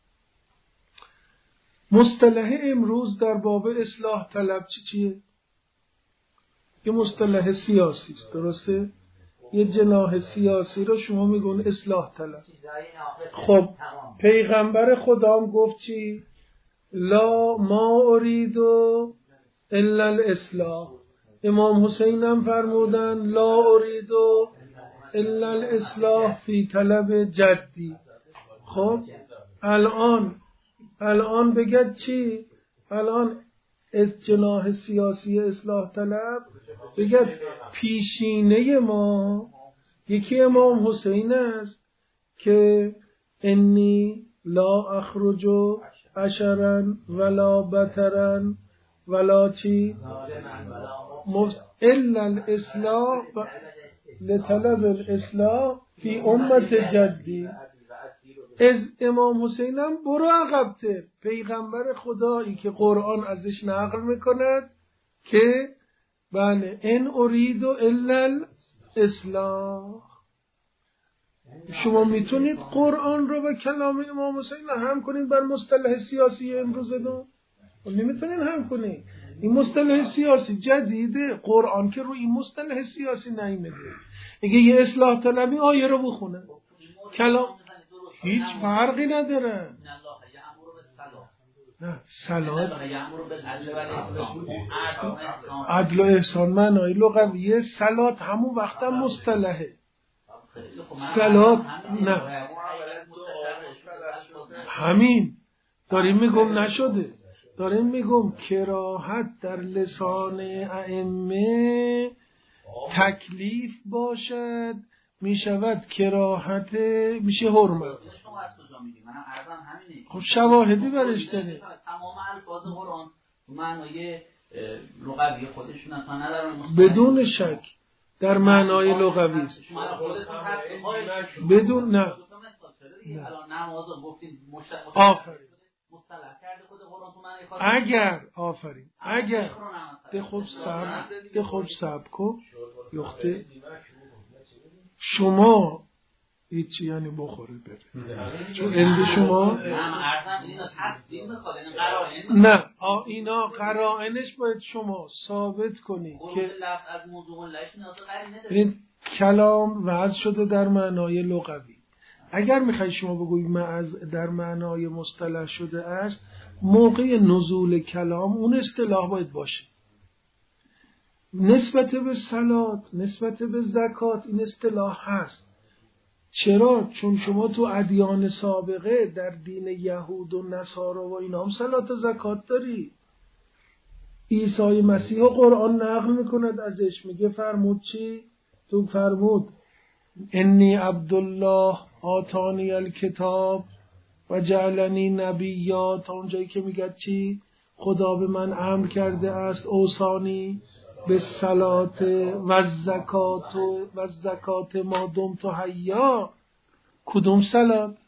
Speaker 1: مصطلح امروز در باب اصلاح طلب چی چیه؟ یه مصطلح سیاسی است، درسته؟ یه جناح سیاسی رو شما میگون اصلاح طلب. خب پیغمبر خدا هم گفت چی؟ لا ما اریدو الا الاصلاح. امام حسین هم فرمودن لا اریدو الا الاصلاح فی طلب جدی. خب الان الان بگید چی؟ الان از جناح سیاسی اصلاح طلب بگید پیشینه ما یکی امام حسین است که انی لا اخرجو عشرن ولا بترن ولا چی الا الاصلاح لطلب الاصلاح فی امت جدی. از امام حسین هم برو عقب‌تر، پیغمبر خدایی که قرآن ازش نقل میکند که بله ان اریدو الا الاصلاح. شما میتونید قرآن رو با کلام امام حسین هم کنید بر مصطلح سیاسی امروز دو؟ نمیتونید هم کنید. این مصطلح سیاسی جدیده، قرآن که رو این مصطلح سیاسی نیامده. اگه یه اصلاح طلبی آیه رو بخونه کلام هیچ فرقی نداره. نه صلات عدل و احسان معنای لغویه، صلات همون وقتا مصطلحه. صلات نه همین داریم میگم نشده، داریم میگم کراهت در لسان ائمه تکلیف باشد میشود کراهت میشه حرمت. خب شواهدی برش داره.
Speaker 4: تمام الفاظ قرآن معنای لغوی خودشون اصلا ندارن،
Speaker 1: بدون شک در معنای لغوی است. بدون نه
Speaker 4: الان نماز گفتین
Speaker 1: آفرین
Speaker 4: مصطلح کرده خود قرآن تو معنی
Speaker 1: اگر آفرین اگر ده خوب سب ده خوب سب کو یخته شما هیچی یعنی بخوره بره چون اند شما نه اینا قرائنش باید شما ثابت کنید که این کلام وضع شده در معنای لغوی. اگر میخوای شما بگویید معز در معنای مصطلح شده است، موقع نزول کلام اون اصطلاح باید باشه. نسبت به صلات، نسبت به زکات این اصطلاح هست. چرا؟ چون شما تو ادیان سابقه در دین یهود و نصارا و اینا هم صلات و زکات داری. عیسی مسیح و قرآن نقل میکند ازش، میگه فرمود چی؟ تو فرمود انی عبدالله آتانی الکتاب و جعلنی نبیا، تا اونجایی که میگه چی؟ خدا به من امر کرده است اوصانی به صلات و زکات و زکات ما دمت حیا. کدوم صلات؟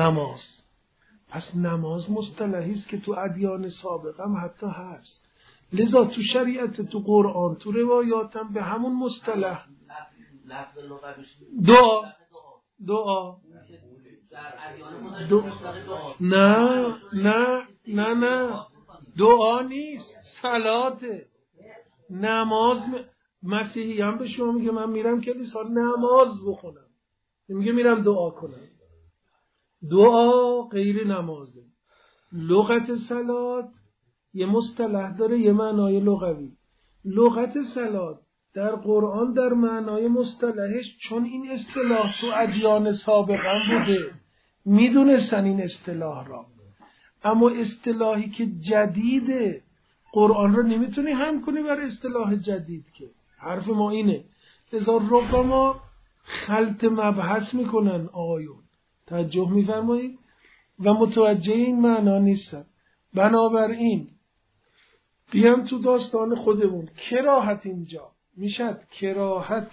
Speaker 1: نماز. پس نماز مصطلحی است که تو ادیان سابق هم حتی هست، لذا تو شریعت، تو قرآن، تو روایات هم به همون مصطلح
Speaker 4: لفظ لغویش
Speaker 1: دعا دعا دو... نه نه نه نه دعا نیست، صلاته، نماز. مسیحی هم به شما میگه من میرم کلیسا نماز بخونم، میگه میرم دعا کنم. دعا غیر نمازه. لغت صلات یه مصطلح داره، یه معنای لغوی. لغت صلات در قرآن در معنای مصطلحش، چون این اصطلاح تو ادیان سابقا بوده، میدونستن این اصطلاح را، اما اصطلاحی که جدیده قرآن را نمیتونی هم کنی بر اصطلاح جدید. که حرف ما اینه، لذا ربما خلط مبحث میکنن آقایون، توجه میفرمایید، و متوجه این معنا نیستن. بنابراین بیام تو داستان خودمون. کراهت اینجا میشد کراهت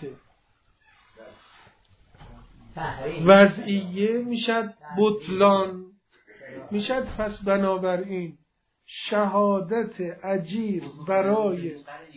Speaker 1: وضعیه، میشد بطلان، میشد. پس بنابراین شهادت اجیر برای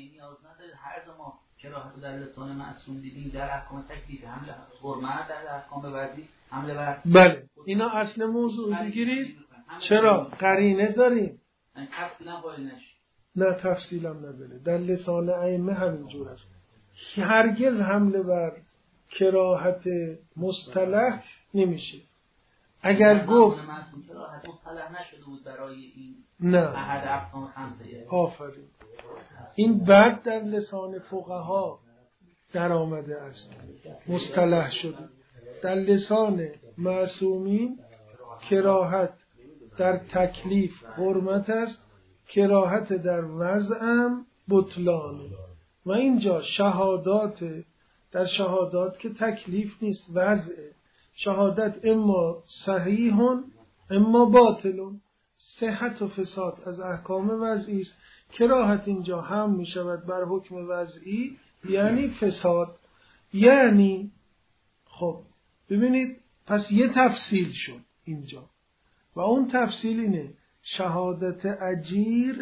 Speaker 4: کراهت در لسان معصوم دیدیم در احکام تکلیف، حمله حرمت در احکام وضعی، حمله بر
Speaker 1: بله اینا اصل موضوع بگیرید. چرا؟ قرینه داریم.
Speaker 4: تفصیلا قائل نشید.
Speaker 1: نه تفصیلا نداره، در لسان ائمه همینجور است. هرگز حمله بر کراهت مصطلح نمیشه. اگر گفت
Speaker 4: کراهت مصطلح نشده بود برای این
Speaker 1: نه
Speaker 4: احد اقسام خمسه.
Speaker 1: آفرین. این بعد در لسان فقها در آمده است، مصطلح شده. در لسان معصومین کراهت در تکلیف حرمت است، کراهت در وضعم بطلان. و اینجا شهادات، در شهادات که تکلیف نیست، وضعه. شهادت اما صحیحون اما باطلون، صحت و فساد از احکام وضعی است. کراهت اینجا هم می شود بر حکم وضعی، یعنی فساد. یعنی خب ببینید، پس یه تفصیل شد اینجا، و اون تفصیل اینه شهادت اجیر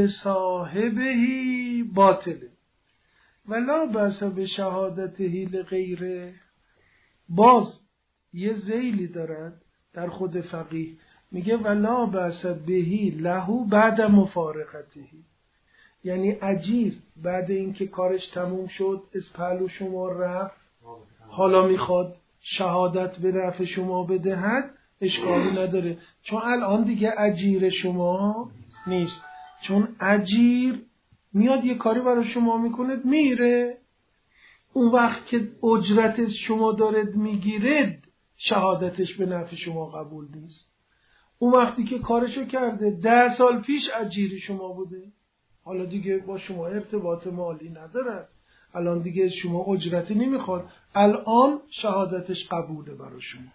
Speaker 1: لصاحبهی باطله ولا بأس به شهادتهی لغیره. باز یه ذیلی دارد در خود فقیه، میگه ولا بأس بهی لهو بعد مفارقتهی، یعنی اجیر بعد اینکه کارش تموم شد، از پهلو شما رفت، حالا میخواد شهادت به نفع شما بدهد، اشکالی نداره، چون الان دیگه اجیر شما نیست. چون اجیر میاد یه کاری برای شما میکنه میره، اون وقت که اجرت شما دارد میگیرد شهادتش به نفع شما قبول نیست. اون وقتی که کارشو کرده ده سال پیش اجیر شما بوده، حالا دیگه با شما ارتباط مالی ندارد، الان دیگه شما اجرتی نمیخواد، الان شهادتش قبوله برای شما.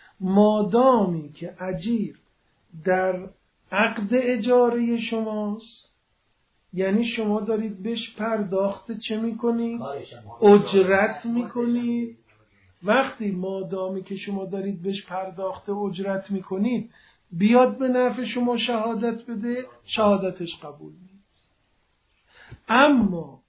Speaker 1: مادامی که اجیر در عقد اجاره شماست، یعنی شما دارید بهش پرداخت چه میکنید؟ اجرت میکنید. وقتی مادامی که شما دارید بهش پرداخت اجرت میکنید بیاد به نفع شما شهادت بده، شهادتش قبول نیست. اما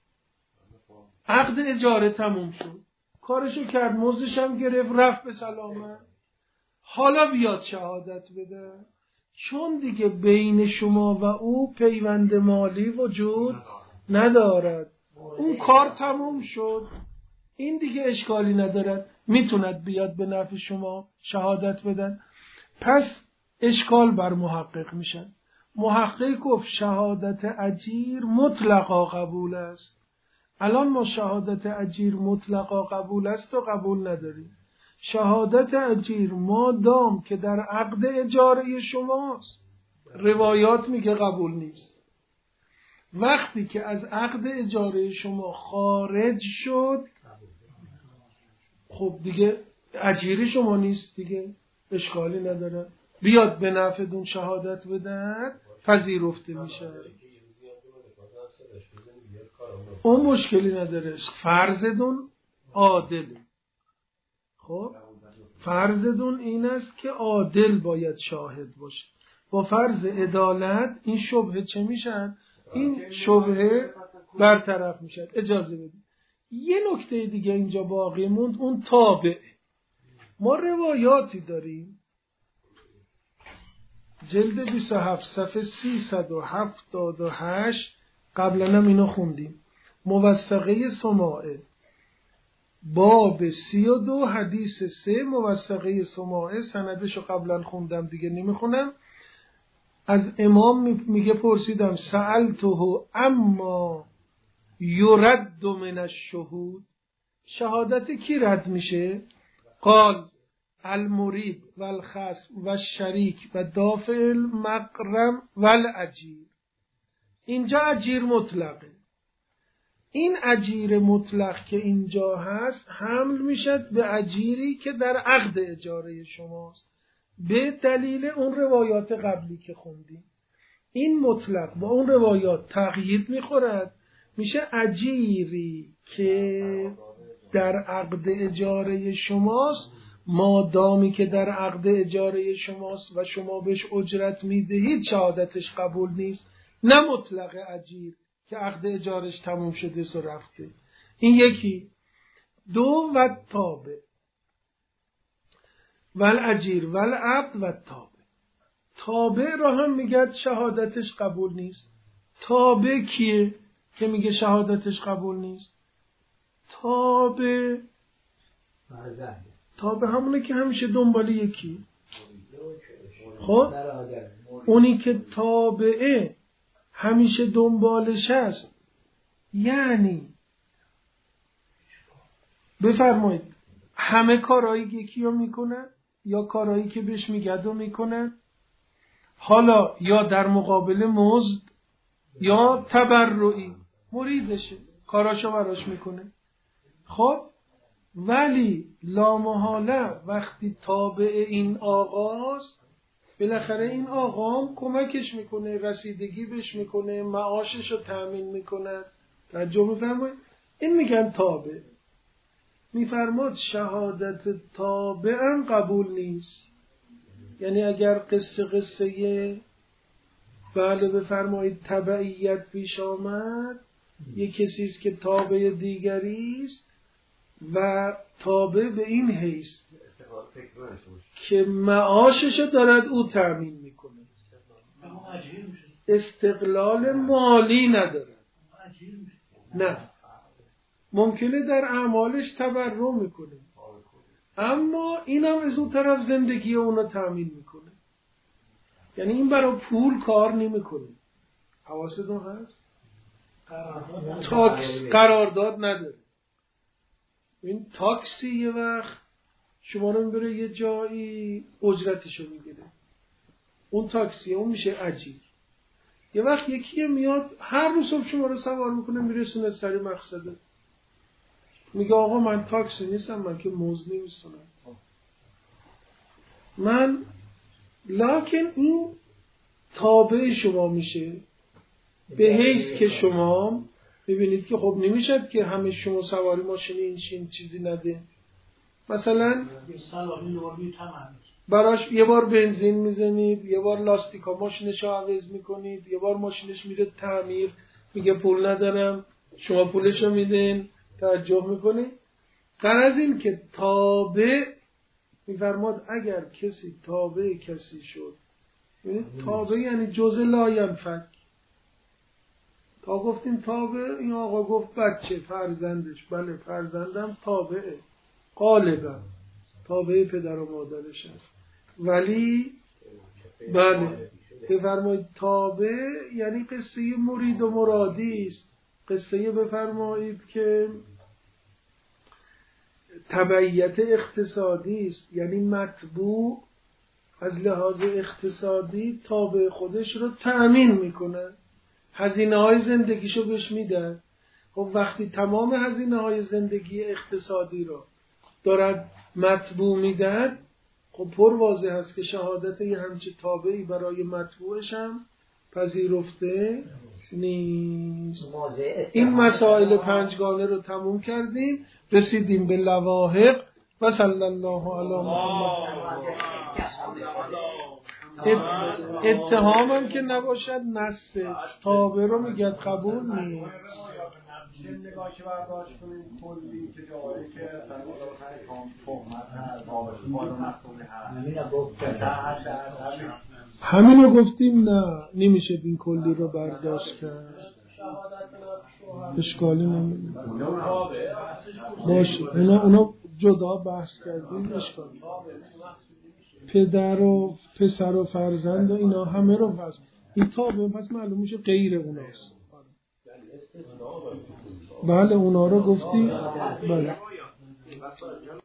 Speaker 1: عقد اجاره تموم شد، کارشو کرد، مزدش هم گرفت، رفت به سلامت، حالا بیاد شهادت بده، چون دیگه بین شما و او پیوند مالی وجود ندارد، اون کار تموم شد، این دیگه اشکالی ندارد، میتوند بیاد به نفع شما شهادت بدن. پس اشکال بر محقق میشن. محقق گفت شهادت اجیر مطلقا قبول است. الان ما شهادت اجیر مطلقا قبول است و قبول نداریم. شهادت اجیر مادام که در عقد اجاره شماست، روایات میگه قبول نیست. وقتی که از عقد اجاره شما خارج شد، خب دیگه اجیر شما نیست دیگه، اشکالی نداره، بیاد به نفعتون شهادت بدن، پذیرفته میشه، اون مشکلی نداره. فرضتون عادله. خب فرضتون این است که عادل باید شاهد باشه. با فرض عدالت این شبهه چه میشن؟ این شبهه برطرف میشه. اجازه بدید یه نکته دیگه اینجا باقی موند، اون تابع. ما روایاتی داریم جلد بیست و هفت صفحه سیصد و هفتاد و هشت، قبلا هم اینو خوندیم، موثقه سماعه باب سی و دو حدیث سه، موثقه سماعه، سندشو قبلا خوندم دیگه نمیخونم. از امام میگه پرسیدم سألته اما یرد من الشهود، شهادت کی رد میشه؟ قال المریب و الخصم و الشریک و دافع المقرم و الاجیر. اینجا اجیر مطلقه. این اجیر مطلق که اینجا هست حمل میشد به اجیری که در عقد اجاره شماست، به دلیل اون روایات قبلی که خوندیم. این مطلق با اون روایات تقیید میخورد، میشه اجیری که در عقد اجاره شماست، مادامی که در عقد اجاره شماست و شما بهش اجرت میدهید شهادتش قبول نیست. نه مطلق اجیر که عقد اجارش تموم شده و رفته. این یکی. دو و تابع ول اجیر ول عبد و تابع. تابع را هم میگه شهادتش قبول نیست. تابع کیه که میگه شهادتش قبول نیست؟ تابع تابع همونه که همیشه دنبال یکی. خب اونی که تابعه همیشه دنبالش هست، یعنی بفرمایید همه کارهایی یکی رو میکنن یا کارهایی که بهش میگد رو میکنن، حالا یا در مقابل مزد یا تبرعی، مریدشه کاراشو براش میکنه. خب ولی لامحاله وقتی تابع این آقاست، بالاخره این آقا هم کمکش میکنه، رسیدگی بهش میکنه، معاشش رو تأمین میکنه. توجه میفرمایید؟ این میگن تابع. میفرماد شهادت تابع هم قبول نیست. یعنی اگر قصه قصه بله بفرمایید تبعیت پیش آمد، یک کسیست که تابع دیگری است و تابع به این حیث که معاششو دارد او تأمین میکنه، استقلال مالی نداره. نه، ممکنه در اعمالش تبرع میکنه، اما اینم از اون طرف زندگی اونو تأمین میکنه. یعنی این برای پول کار نمیکنه. حواستون هست؟ تاکس قرارداد نداره. این تاکسی یه وقت شما رو میبره یه جایی اجرتشو میگیره، اون تاکسی اون میشه اجیر. یه وقت یکی میاد هر روز صبح شما رو سوار میکنه میرسونه سری مقصده، میگه آقا من تاکسی نیستم، من که مزد نمیستونم من، لکن این تابع شما میشه به حیث که شما ببینید که خب نمیشد که همه شما سواری ماشین این چین چیزی نده. مثلا براش یه بار بنزین میزنید، یه بار لاستیکا ماشینش رو عوض میکنید، یه بار ماشینش میره تعمیر، میگه پول ندارم، شما پولش رو میدین. توجه میکنید؟ غرض این که تابع میفرماد اگر کسی تابع کسی شد، تابع یعنی جزء لا ینفک. تا گفتیم تابع، این آقا گفت بچه فرزندش، بله فرزندم تابعه، غالبا تابع پدر و مادرش هست، ولی بله بفرمایید تابع یعنی قصه مرید و مرادی است. قصه بفرمایید که تبعیت اقتصادی است، یعنی مطبوع از لحاظ اقتصادی تابع خودش رو تأمین میکنه، هزینه های زندگیشو بهش میدن. خب وقتی تمام هزینه های زندگی اقتصادی رو دارد مطبوع میدن، خب پر واضح هست که شهادت یه همچه تابعی برای مطبوعش هم پذیرفته نیست. این مسائل پنجگانه رو تموم کردیم، رسیدیم به لواحق و صلی الله علی محمد. اتهامم که نباشد نسه تابع رو میگه قبول نیست.
Speaker 5: نگاه که برداشت کنیم کلی که جایی که تهمت هست بابا مسئولی هست
Speaker 1: همین رو گفتیم نه نمیشه این کلی رو برداشت کرد. اشکالی نمیده باشه اونا, اونا جدا بحث کردیم. اشکالی پدر و پسر و فرزند و اینا همه رو پس این تابع پس معلوم میشه غیر اوناست. بله اونا رو گفتی. بله